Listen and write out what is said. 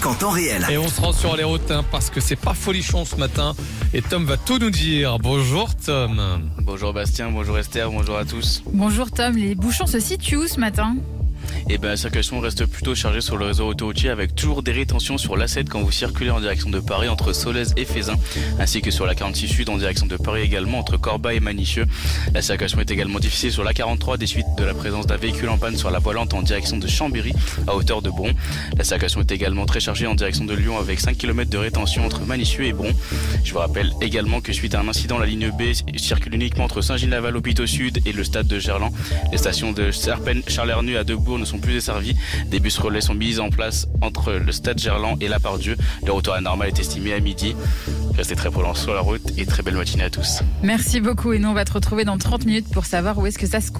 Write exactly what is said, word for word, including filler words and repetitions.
en temps réel. Et on se rend sur les routes hein, parce que c'est pas folichon ce matin. Et Tom va tout nous dire. Bonjour Tom. Bonjour Bastien, bonjour Esther, bonjour à tous. Bonjour Tom, les bouchons se situent où ce matin ? Et ben la circulation reste plutôt chargée sur le réseau autoroutier avec toujours des rétentions sur l'A sept quand vous circulez en direction de Paris entre Solèze et Fézin, ainsi que sur la quarante-six sud en direction de Paris également entre Corbeil et Manichieux. La circulation est également difficile sur la quarante-trois des suites de la présence d'un véhicule en panne sur la voie lente en direction de Chambéry à hauteur de Bron. La circulation est également très chargée en direction de Lyon avec cinq kilomètres de rétention entre Manichieux et Bron. Je vous rappelle également que suite à un incident, la ligne B circule uniquement entre Saint-Gilles-Laval, Hôpital Sud et le stade de Gerland. Les stations de Serpenne, Charlernu à Debourg ne sont plus desservies. Des bus relais sont mis en place entre le stade Gerland et la Part-Dieu. Le retour à la normale est estimé à midi. Restez très prudents sur la route et très belle matinée à tous. Merci beaucoup et nous on va te retrouver dans trente minutes pour savoir où est-ce que ça se